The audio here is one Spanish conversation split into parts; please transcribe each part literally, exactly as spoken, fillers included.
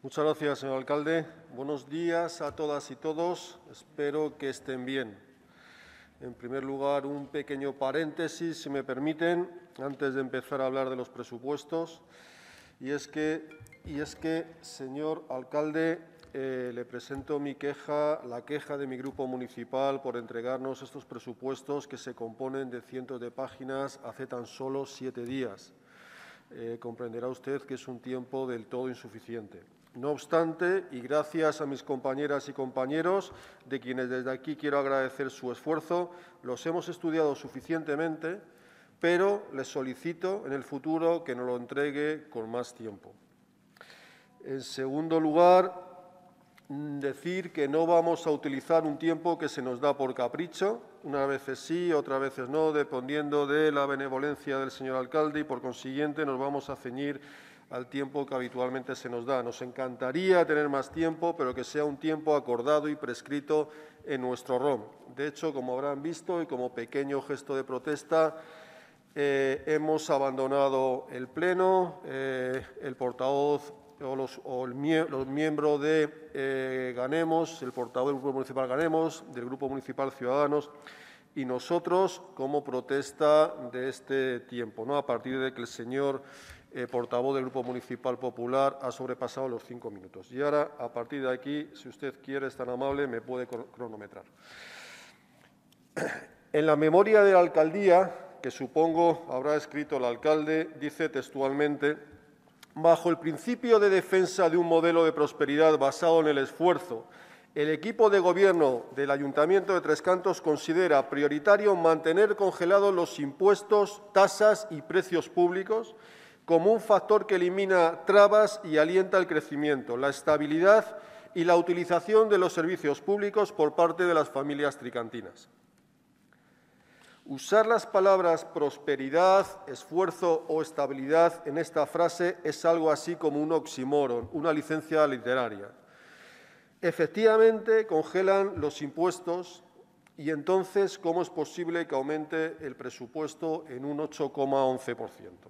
Muchas gracias, señor alcalde. Buenos días a todas y todos. Espero que estén bien. En primer lugar, un pequeño paréntesis, si me permiten, antes de empezar a hablar de los presupuestos. Y es que, y es que señor alcalde, eh, le presento mi queja, la queja de mi grupo municipal por entregarnos estos presupuestos que se componen de cientos de páginas hace tan solo siete días. Eh, comprenderá usted que es un tiempo del todo insuficiente. No obstante, y gracias a mis compañeras y compañeros, de quienes desde aquí quiero agradecer su esfuerzo, los hemos estudiado suficientemente, pero les solicito en el futuro que nos lo entregue con más tiempo. En segundo lugar, decir que no vamos a utilizar un tiempo que se nos da por capricho, unas veces sí, otras veces no, dependiendo de la benevolencia del señor alcalde, y por consiguiente nos vamos a ceñir al tiempo que habitualmente se nos da. Nos encantaría tener más tiempo, pero que sea un tiempo acordado y prescrito en nuestro R O M. De hecho, como habrán visto y como pequeño gesto de protesta, eh, hemos abandonado el Pleno, eh, el portavoz o los, o el mie los miembros de eh, Ganemos, el portavoz del Grupo Municipal Ganemos, del Grupo Municipal Ciudadanos, y nosotros como protesta de este tiempo, ¿no? A partir de que el señor eh, portavoz del Grupo Municipal Popular ha sobrepasado los cinco minutos. Y ahora, a partir de aquí, si usted quiere, es tan amable, me puede cronometrar. En la memoria de la alcaldía, que supongo habrá escrito el alcalde, dice textualmente: bajo el principio de defensa de un modelo de prosperidad basado en el esfuerzo, el equipo de gobierno del Ayuntamiento de Tres Cantos considera prioritario mantener congelados los impuestos, tasas y precios públicos como un factor que elimina trabas y alienta el crecimiento, la estabilidad y la utilización de los servicios públicos por parte de las familias tricantinas. Usar las palabras prosperidad, esfuerzo o estabilidad en esta frase es algo así como un oxímoron, una licencia literaria. Efectivamente, congelan los impuestos y entonces, ¿cómo es posible que aumente el presupuesto en un ocho coma once por ciento?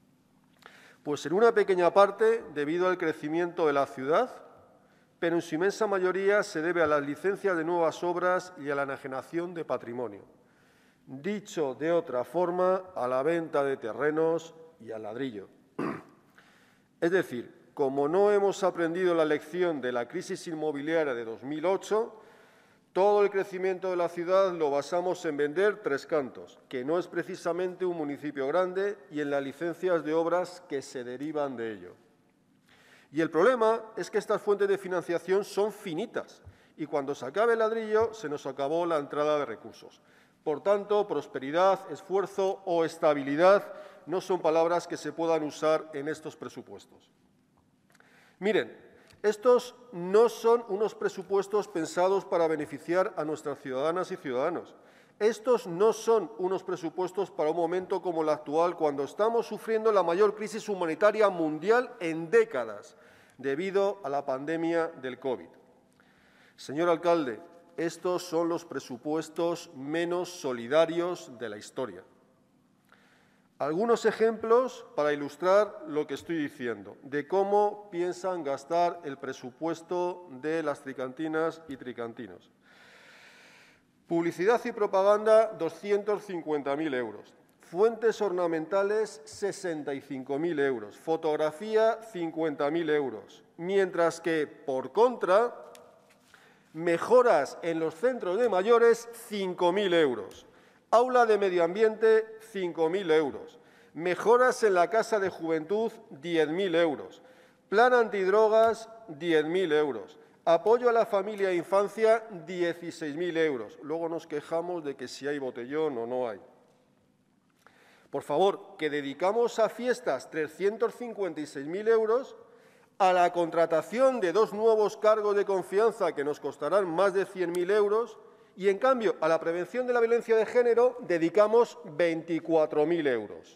Pues en una pequeña parte debido al crecimiento de la ciudad, pero en su inmensa mayoría se debe a las licencias de nuevas obras y a la enajenación de patrimonio. Dicho de otra forma, a la venta de terrenos y al ladrillo. Es decir, como no hemos aprendido la lección de la crisis inmobiliaria de dos mil ocho, todo el crecimiento de la ciudad lo basamos en vender Tres Cantos, que no es precisamente un municipio grande, y en las licencias de obras que se derivan de ello. Y el problema es que estas fuentes de financiación son finitas, y cuando se acabe el ladrillo se nos acabó la entrada de recursos. Por tanto, prosperidad, esfuerzo o estabilidad no son palabras que se puedan usar en estos presupuestos. Miren, estos no son unos presupuestos pensados para beneficiar a nuestras ciudadanas y ciudadanos. Estos no son unos presupuestos para un momento como el actual, cuando estamos sufriendo la mayor crisis humanitaria mundial en décadas, debido a la pandemia del COVID. Señor alcalde, estos son los presupuestos menos solidarios de la historia. Algunos ejemplos para ilustrar lo que estoy diciendo, de cómo piensan gastar el presupuesto de las tricantinas y tricantinos. Publicidad y propaganda, doscientos cincuenta mil euros. Fuentes ornamentales, sesenta y cinco mil euros. Fotografía, cincuenta mil euros. Mientras que, por contra, mejoras en los centros de mayores, cinco mil euros. Aula de medio ambiente, cinco mil euros. Mejoras en la Casa de Juventud, diez mil euros. Plan antidrogas, diez mil euros. Apoyo a la familia e infancia, dieciséis mil euros. Luego nos quejamos de que si hay botellón o no hay. Por favor, que dedicamos a fiestas trescientos cincuenta y seis mil euros, a la contratación de dos nuevos cargos de confianza que nos costarán más de cien mil euros, y, en cambio, a la prevención de la violencia de género dedicamos veinticuatro mil euros.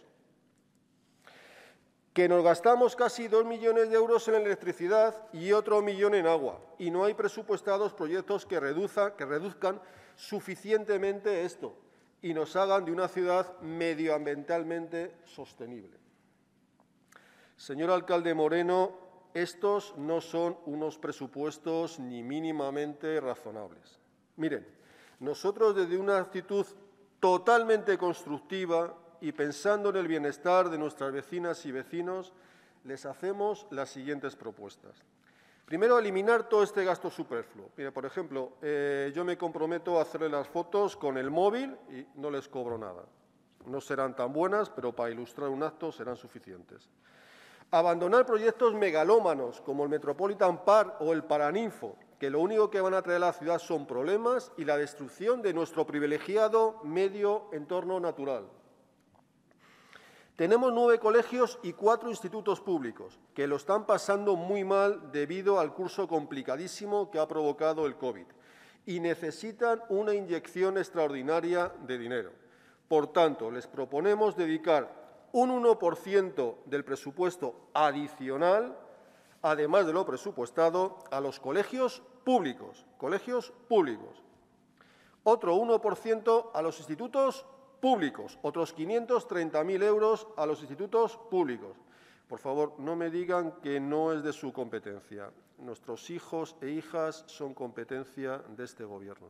Que nos gastamos casi dos millones de euros en electricidad y otro millón en agua, y no hay presupuestados proyectos que, reduza, que reduzcan suficientemente esto y nos hagan de una ciudad medioambientalmente sostenible. Señor alcalde Moreno, estos no son unos presupuestos ni mínimamente razonables. Miren, nosotros desde una actitud totalmente constructiva y pensando en el bienestar de nuestras vecinas y vecinos, les hacemos las siguientes propuestas. Primero, eliminar todo este gasto superfluo. Mire, por ejemplo, eh, yo me comprometo a hacerle las fotos con el móvil y no les cobro nada. No serán tan buenas, pero para ilustrar un acto serán suficientes. Abandonar proyectos megalómanos como el Metropolitan Park o el Paraninfo, que lo único que van a traer a la ciudad son problemas y la destrucción de nuestro privilegiado medio entorno natural. Tenemos nueve colegios y cuatro institutos públicos que lo están pasando muy mal debido al curso complicadísimo que ha provocado el COVID y necesitan una inyección extraordinaria de dinero. Por tanto, les proponemos dedicar un uno por ciento del presupuesto adicional, además de lo presupuestado, a los colegios públicos, colegios públicos. Otro uno por ciento a los institutos públicos, otros quinientos treinta mil euros a los institutos públicos. Por favor, no me digan que no es de su competencia. Nuestros hijos e hijas son competencia de este Gobierno.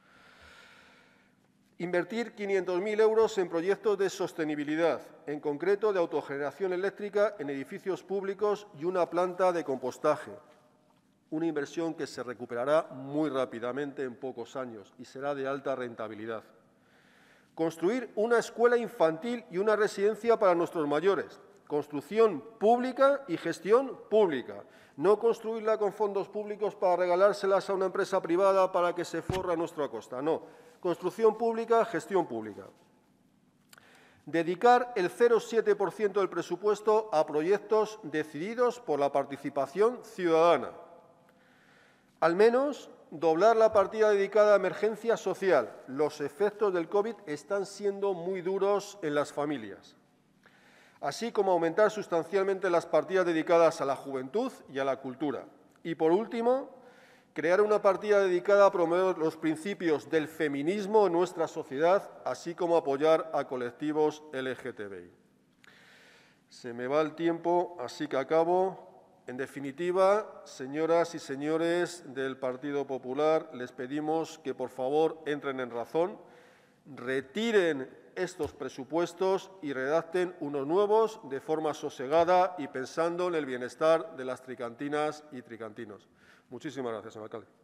Invertir quinientos mil euros en proyectos de sostenibilidad, en concreto de autogeneración eléctrica en edificios públicos y una planta de compostaje. Una inversión que se recuperará muy rápidamente en pocos años y será de alta rentabilidad. Construir una escuela infantil y una residencia para nuestros mayores. Construcción pública y gestión pública. No construirla con fondos públicos para regalárselas a una empresa privada para que se forre a nuestra costa. No. Construcción pública, gestión pública. Dedicar el cero coma siete por ciento del presupuesto a proyectos decididos por la participación ciudadana. Al menos doblar la partida dedicada a emergencia social. Los efectos del COVID están siendo muy duros en las familias. Así como aumentar sustancialmente las partidas dedicadas a la juventud y a la cultura. Y, por último, crear una partida dedicada a promover los principios del feminismo en nuestra sociedad, así como apoyar a colectivos L G T B I. Se me va el tiempo, así que acabo. En definitiva, señoras y señores del Partido Popular, les pedimos que, por favor, entren en razón, retiren estos presupuestos y redacten unos nuevos de forma sosegada y pensando en el bienestar de las tricantinas y tricantinos. Muchísimas gracias, señor alcalde.